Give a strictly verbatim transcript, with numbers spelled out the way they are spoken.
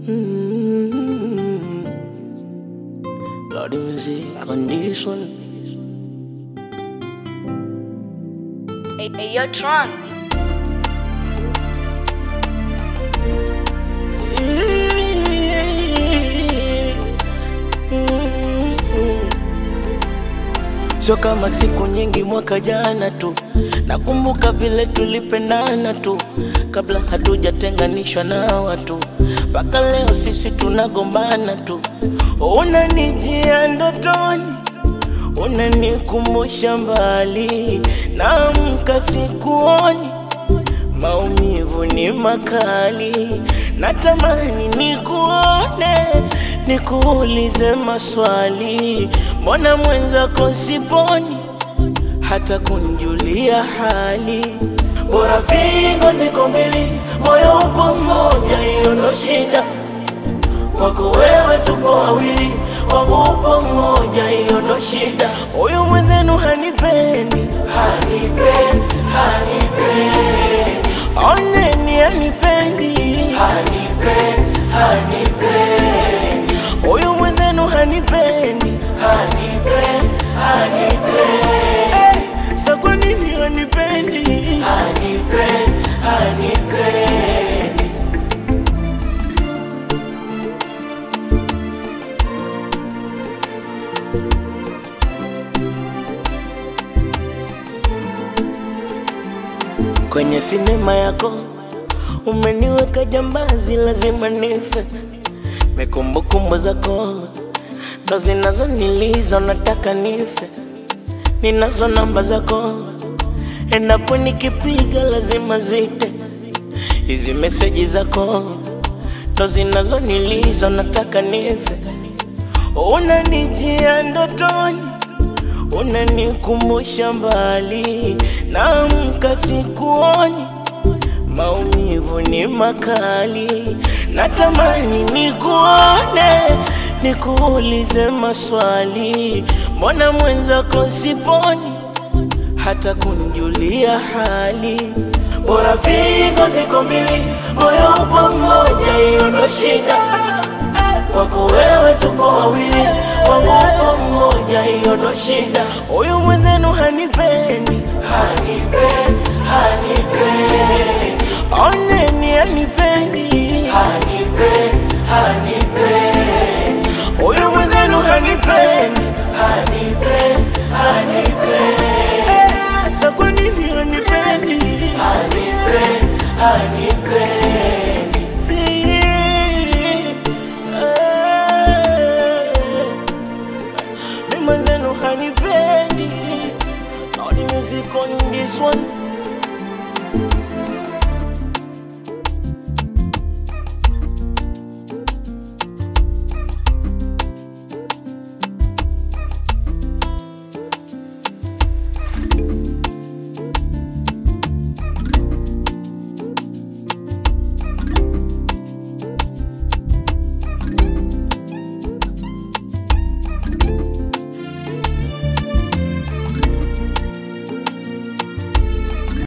Mm-hmm. Lord, the music on this one. Hey, hey, yo, Tron. Sio kama siku nyingi mwaka jana tu, nakumbuka vile tulipendana tu, kabla hatujatenganishwa na watu. Mpaka leo sisi tunagombana tu. Unanijia ndotoni, unanikumbusha mbali, naamka sikuoni, maumivu ni makali. Natamani nikuone, nikuulize maswali, mbona mwenzako siponi hata kunjulia hali. Bora figo ziko mbili, moyo upo mmoja, hiyo ndo shida. Kwako wewe tupo wawili, wangu upo mmoja, hiyo ndo shida. Huyu mwenzenu hanipendi, hanipendi, hanipendi. Oneni hanipendi, hanipendi, hanipendi. Huyu mwenzenu hanipendi, hanipendi, hanipendi. Hey, sa kwa nini hanipendi, hanipendi, hanipendi. Kwenye sinema yako umeniweka jambazi, lazima nife. Mekumbukumbu zako ndo zinazoniliza, nataka nife. Ninazo namba zako, endapo nikipiga lazima zite. Hizi meseji zako ndo zinazoniliza, nataka nife. Unanijia ndotoni, unanikumbusha mbali, naamka sikuoni, maumivu ni makali. Natamani nikuone, nikuulize maswali, mbona mwenzako siponi hata kunjulia hali. Bora figo ziko mbili, moyo upo mmoja, hiyo ndo shida. Kwako wewe tupo wawili, wangu upo mmoja, hiyo ndo shida. Huyu mwenzenu hanipendi, hanipendi, hanipendi. Oneni hanipendi, hanipendi, hanipendi. Huyu mwenzenu hanipendi, hanipendi, hanipendi. Hey, sa kwa nini hanipendi, hanipendi, hanipendi. Hanipendi. All the music on this one.